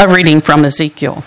A reading from Ezekiel.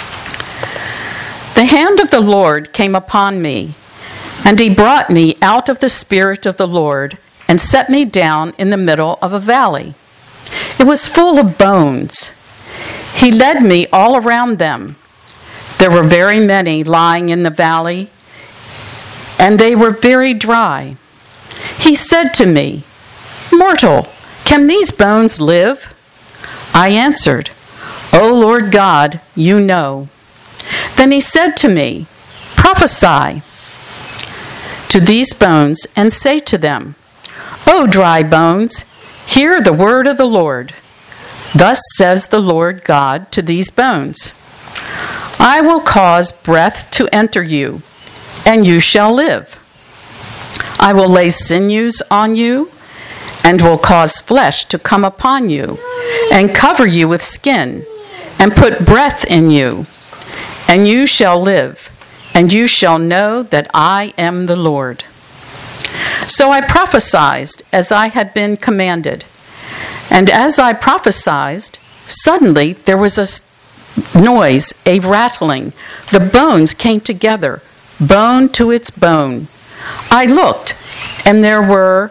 The hand of the Lord came upon me, and he brought me out of the Spirit of the Lord and set me down in the middle of a valley. It was full of bones. He led me all around them. There were very many lying in the valley, and they were very dry. He said to me, "Mortal, can these bones live?" I answered, "O Lord God, you know." Then he said to me, "Prophesy to these bones and say to them, O dry bones, hear the word of the Lord. Thus says the Lord God to these bones, I will cause breath to enter you, and you shall live. I will lay sinews on you, and will cause flesh to come upon you, and cover you with skin, and put breath in you, and you shall live, and you shall know that I am the Lord." So I prophesied as I had been commanded. And as I prophesied, suddenly there was a noise, a rattling. The bones came together, bone to its bone. I looked, and there were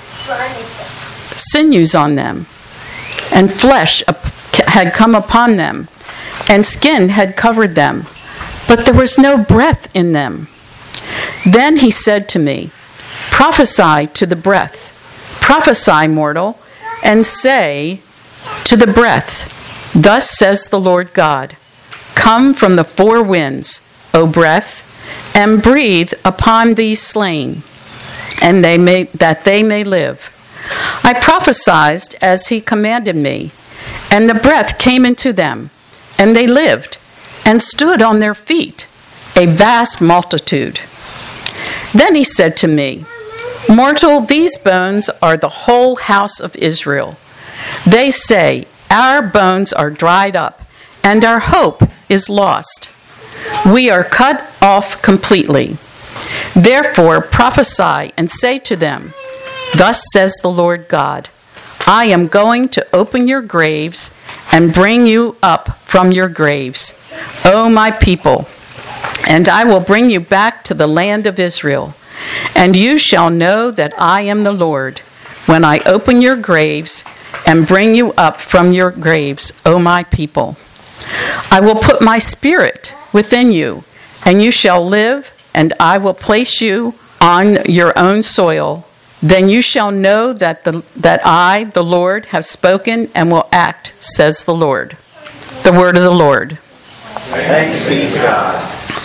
sinews on them, and flesh had come upon them, and skin had covered them, but there was no breath in them. Then he said to me, "Prophesy to the breath. Prophesy, mortal, and say to the breath, Thus says the Lord God, Come from the four winds, O breath, and breathe upon these slain, and that they may live." I prophesied as he commanded me, and the breath came into them, and they lived, and stood on their feet, a vast multitude. Then he said to me, "Mortal, these bones are the whole house of Israel. They say, Our bones are dried up, and our hope is lost. We are cut off completely. Therefore prophesy and say to them, Thus says the Lord God, I am going to open your graves and bring you up from your graves, O my people, and I will bring you back to the land of Israel. And you shall know that I am the Lord, when I open your graves and bring you up from your graves, O my people. I will put my spirit within you, and you shall live, and I will place you on your own soil. Then you shall know that I, the Lord, have spoken and will act, says the Lord." The word of the Lord. Thanks be to God.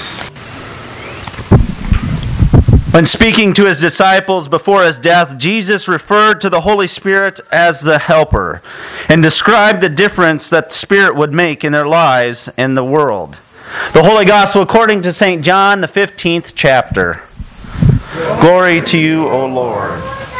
When speaking to his disciples before his death, Jesus referred to the Holy Spirit as the Helper and described the difference that the Spirit would make in their lives and the world. The Holy Gospel according to St. John, the 15th chapter. Glory to you, O Lord.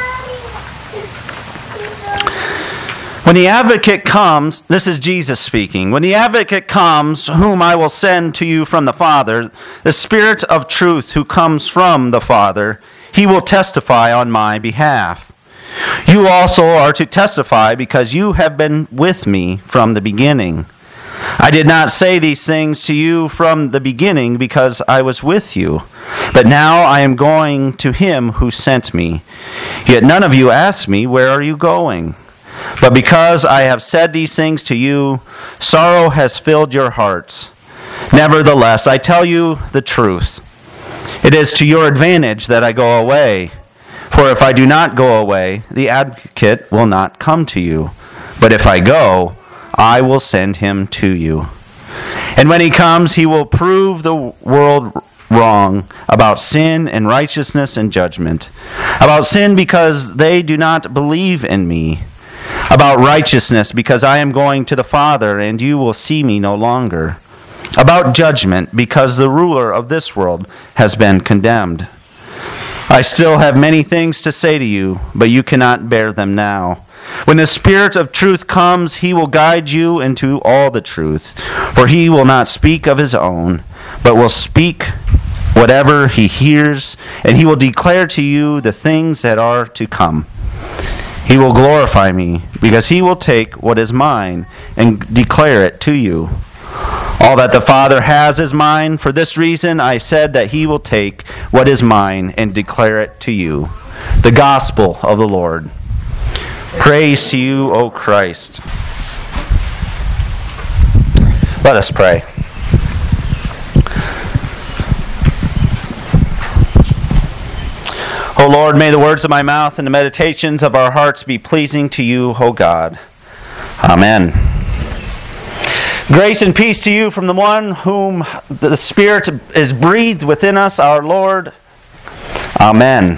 When the Advocate comes, this is Jesus speaking, when the Advocate comes, whom I will send to you from the Father, the Spirit of truth who comes from the Father, he will testify on my behalf. You also are to testify because you have been with me from the beginning. I did not say these things to you from the beginning because I was with you, but now I am going to him who sent me. Yet none of you asked me, Where are you going? But because I have said these things to you, sorrow has filled your hearts. Nevertheless, I tell you the truth. It is to your advantage that I go away. For if I do not go away, the Advocate will not come to you. But if I go, I will send him to you. And when he comes, he will prove the world wrong about sin and righteousness and judgment. About sin because they do not believe in me. About righteousness because I am going to the Father and you will see me no longer. About judgment because the ruler of this world has been condemned. I still have many things to say to you, but you cannot bear them now. When the Spirit of truth comes, he will guide you into all the truth. For he will not speak of his own, but will speak whatever he hears, and he will declare to you the things that are to come. He will glorify me, because he will take what is mine and declare it to you. All that the Father has is mine. For this reason I said that he will take what is mine and declare it to you. The gospel of the Lord. Praise to you, O Christ. Let us pray. O Lord, may the words of my mouth and the meditations of our hearts be pleasing to you, O God. Amen. Grace and peace to you from the one whom the Spirit is breathed within us, our Lord. Amen.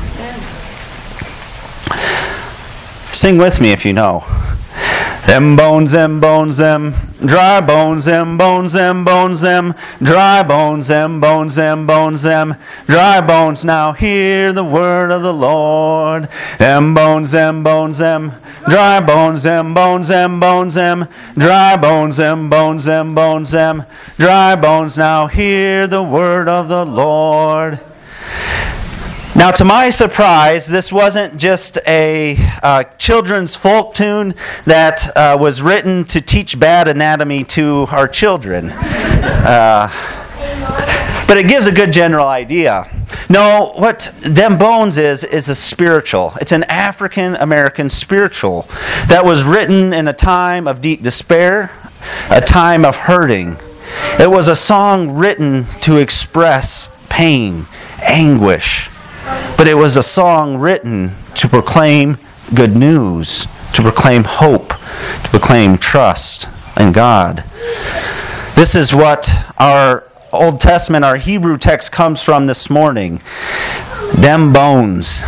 Sing with me if you know. Them bones, them bones, them dry bones, them bones, them bones, them dry bones, them bones, them bones, them dry bones. Now hear the word of the Lord. Them bones, them bones, them dry bones, them bones, them bones, them dry bones, them bones, them bones, them dry bones. Now hear the word of the Lord. Now, to my surprise, this wasn't just a children's folk tune that was written to teach bad anatomy to our children. But it gives a good general idea. No, what Them Bones is a spiritual. It's an African-American spiritual that was written in a time of deep despair, a time of hurting. It was a song written to express pain, anguish. But it was a song written to proclaim good news, to proclaim hope, to proclaim trust in God. This is what our Old Testament, our Hebrew text comes from this morning. Them bones.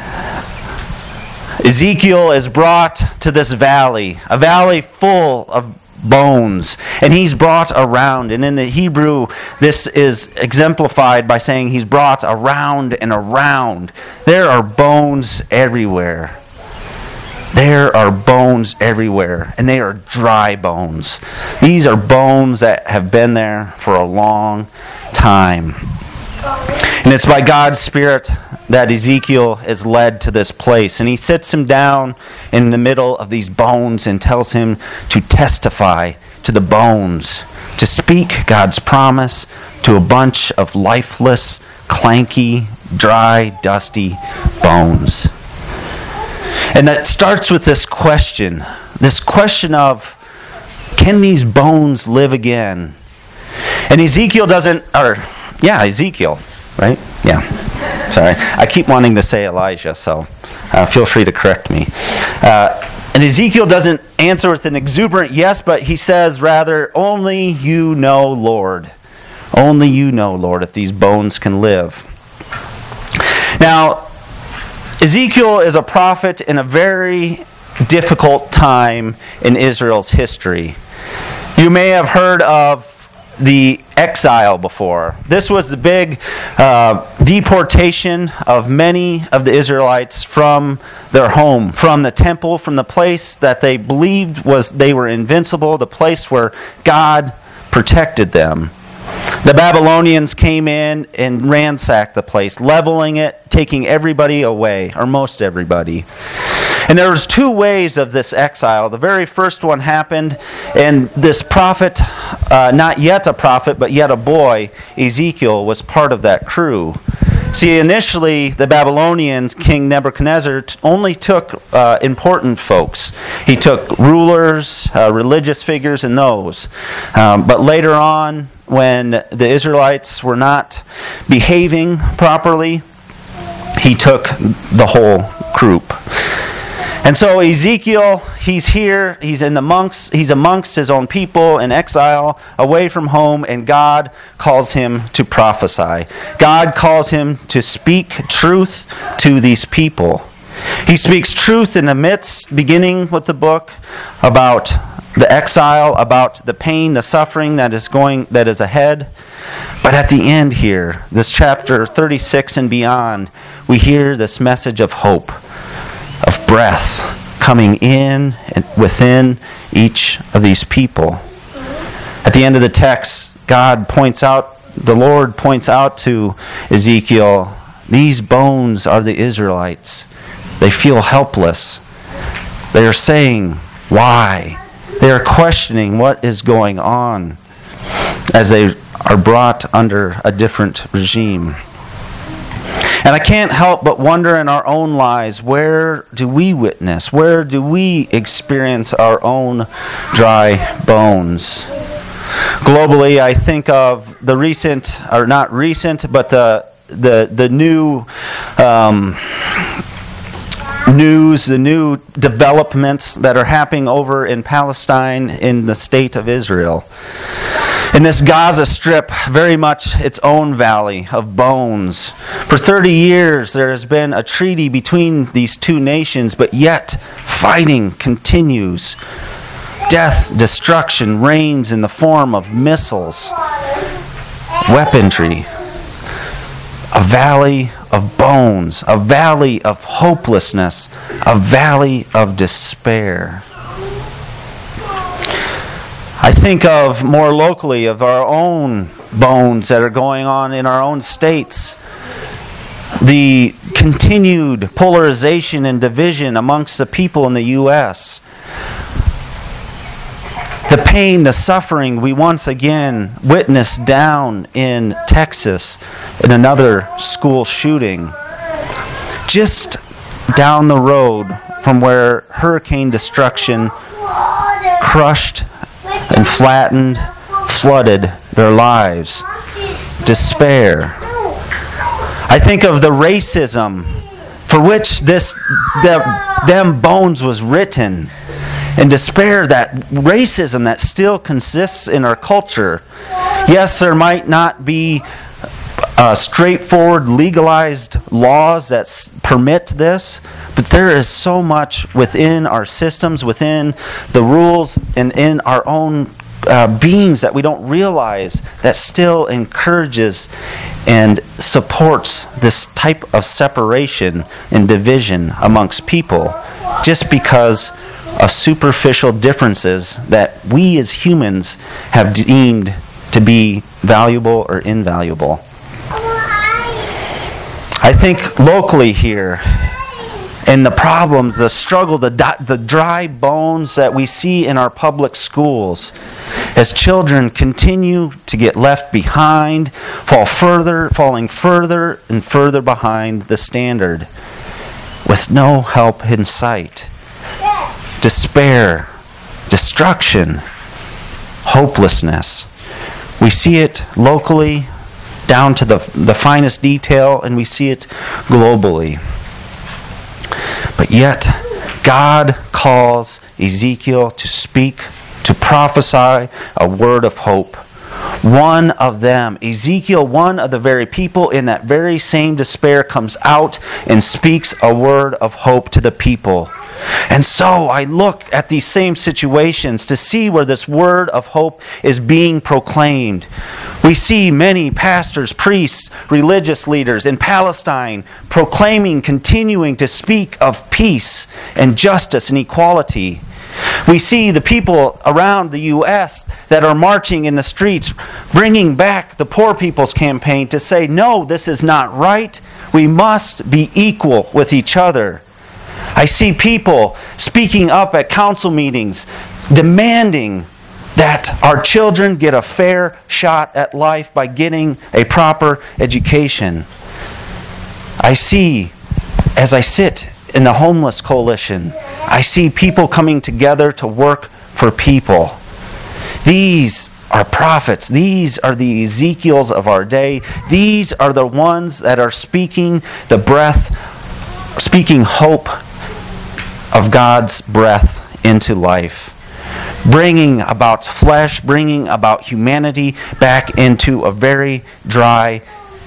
Ezekiel is brought to this valley, a valley full of bones, and he's brought around. And in the Hebrew, this is exemplified by saying he's brought around and around. There are bones everywhere. There are bones everywhere, and they are dry bones. These are bones that have been there for a long time. And it's by God's Spirit that Ezekiel is led to this place. And he sits him down in the middle of these bones and tells him to testify to the bones, to speak God's promise to a bunch of lifeless, clanky, dry, dusty bones. And that starts with this question of, can these bones live again? And Ezekiel, right? Yeah. Sorry. I keep wanting to say Elijah, so feel free to correct me. And Ezekiel doesn't answer with an exuberant yes, but he says rather, only you know, Lord. Only you know, Lord, if these bones can live. Now, Ezekiel is a prophet in a very difficult time in Israel's history. You may have heard of the exile before. This was the big deportation of many of the Israelites from their home, from the temple, from the place that they believed they were invincible, the place where God protected them. The Babylonians came in and ransacked the place, leveling it, taking everybody away, or most everybody. And there was two waves of this exile. The very first one happened, and this prophet, not yet a prophet, but yet a boy, Ezekiel, was part of that crew. See, initially, the Babylonians, King Nebuchadnezzar, only took important folks. He took rulers, religious figures, and those. But later on, when the Israelites were not behaving properly, he took the whole group. And so Ezekiel, he's here, he's amongst his own people in exile, away from home, and God calls him to prophesy. God calls him to speak truth to these people. He speaks truth in the midst, beginning with the book about the exile, about the pain, the suffering that is ahead. But at the end here, this chapter 36 and beyond, we hear this message of hope, of breath coming in and within each of these people. At the end of the text, the Lord points out to Ezekiel, these bones are the Israelites. They feel helpless. They are saying, why? They are questioning what is going on as they are brought under a different regime. And I can't help but wonder in our own lives, where do we witness? Where do we experience our own dry bones? Globally, I think of the recent, or not recent, but the new news, the new developments that are happening over in Palestine, in the state of Israel. In this Gaza Strip, very much its own valley of bones. For 30 years there has been a treaty between these two nations, but yet fighting continues. Death, destruction reigns in the form of missiles, weaponry. A valley of bones, a valley of hopelessness, a valley of despair. I think of more locally of our own bones that are going on in our own states. The continued polarization and division amongst the people in the U.S. The pain, the suffering we once again witnessed down in Texas in another school shooting. Just down the road from where hurricane destruction crushed and flattened, flooded their lives. Despair. I think of the racism for which them bones was written. And despair, that racism that still consists in our culture. Yes, there might not be straightforward legalized laws that permit this, but there is so much within our systems, within the rules, and in our own beings that we don't realize that still encourages and supports this type of separation and division amongst people, just because of superficial differences that we as humans have deemed to be valuable or invaluable. I think locally here, and the problems, the struggle, the dry bones that we see in our public schools, as children continue to get left behind, falling further and further behind the standard, with no help in sight. Despair, destruction, hopelessness. We see it locally, down to the finest detail, and we see it globally. But yet, God calls Ezekiel to speak, to prophesy a word of hope. One of them, Ezekiel, one of the very people in that very same despair, comes out and speaks a word of hope to the people. And so I look at these same situations to see where this word of hope is being proclaimed. We see many pastors, priests, religious leaders in Palestine proclaiming, continuing to speak of peace and justice and equality. We see the people around the U.S. that are marching in the streets, bringing back the Poor People's Campaign to say, no, this is not right. We must be equal with each other. I see people speaking up at council meetings, demanding that our children get a fair shot at life by getting a proper education. I see, as I sit in the Homeless Coalition, I see people coming together to work for people. These are prophets. These are the Ezekiels of our day. These are the ones that are speaking the breath, speaking hope of God's breath into life. Bringing about flesh, bringing about humanity back into a very dry,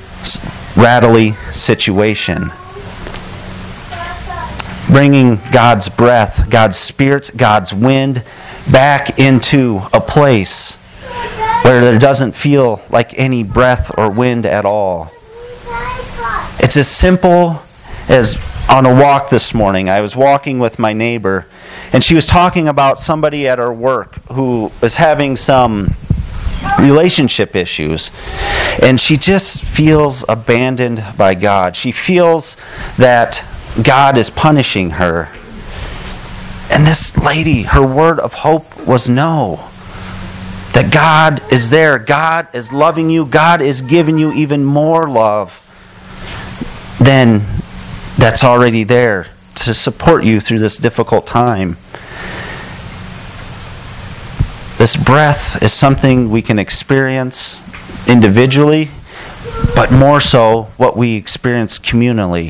rattly situation. Bringing God's breath, God's spirit, God's wind back into a place where there doesn't feel like any breath or wind at all. It's as simple as on a walk this morning. I was walking with my neighbor, and she was talking about somebody at her work who was having some relationship issues, and she just feels abandoned by God. She feels that God is punishing her. And this lady, her word of hope was no. That God is there. God is loving you. God is giving you even more love than that's already there to support you through this difficult time. This breath is something we can experience individually, but more so what we experience communally.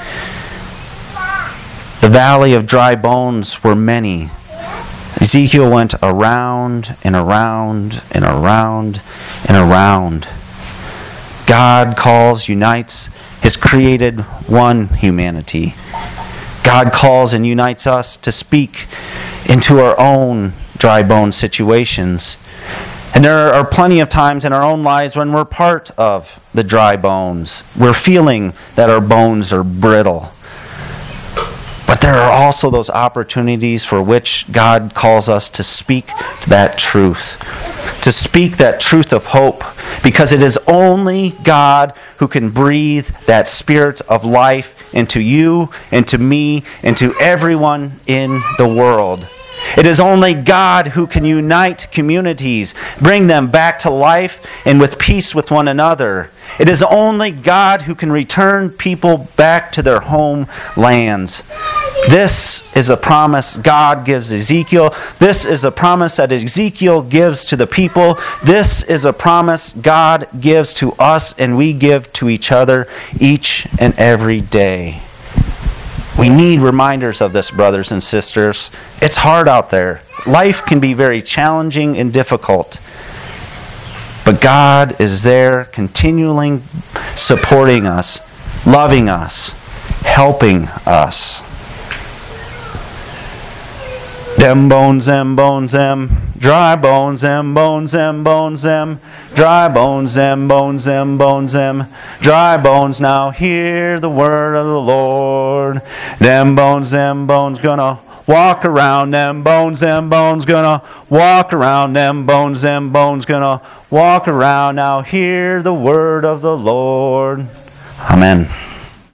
The valley of dry bones were many. Ezekiel went around and around and around and around. God calls, unites His created one humanity. God calls and unites us to speak into our own dry bone situations. And there are plenty of times in our own lives when we're part of the dry bones. We're feeling that our bones are brittle. But there are also those opportunities for which God calls us to speak that truth. To speak that truth of hope. Because it is only God who can breathe that spirit of life into you, into me, into everyone in the world. It is only God who can unite communities, bring them back to life and with peace with one another. It is only God who can return people back to their homelands. This is a promise God gives Ezekiel. This is a promise that Ezekiel gives to the people. This is a promise God gives to us and we give to each other each and every day. We need reminders of this, brothers and sisters. It's hard out there. Life can be very challenging and difficult. But God is there continually supporting us, loving us, helping us. Them bones, them bones, them dry bones, them bones, them bones, them dry bones, them bones, them bones, them dry bones. Now hear the word of the Lord. Them bones, gonna walk around. Them bones, gonna walk around. Them bones, gonna walk around. Now hear the word of the Lord. Amen.